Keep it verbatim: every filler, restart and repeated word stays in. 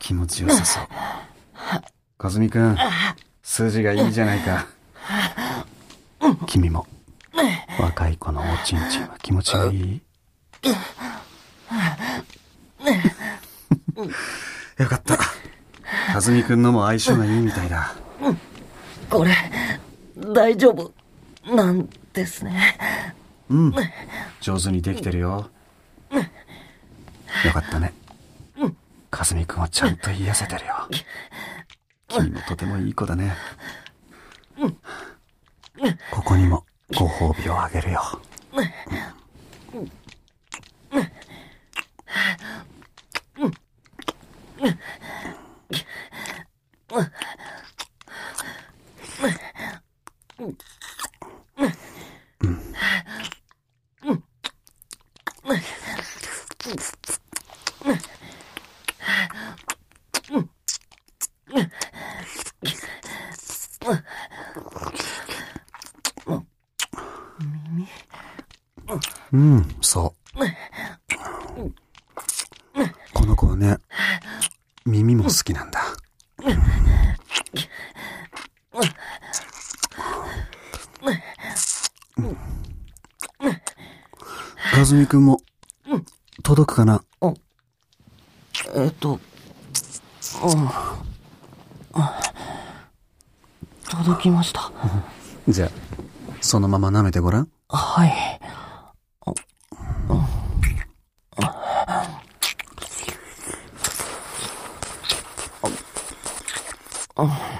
気持ちよさそう。かずみくん、筋がいいじゃないか。君も若い子のおちんちんは気持ちがいい？よかった。かずみくんのも相性がいいみたいだ。 これ大丈夫なんですね。 うん、上手にできてるよ。よかったね。かずみくんをちゃんと癒せてるよ。君もとてもいい子だね。ここにもご褒美をあげるよ。うん、そう。この子はね、耳も好きなんだ。かずみくんも届くかな？ えっと、うん、届きました。 じゃあそのまま舐めてごらん。 はい。うん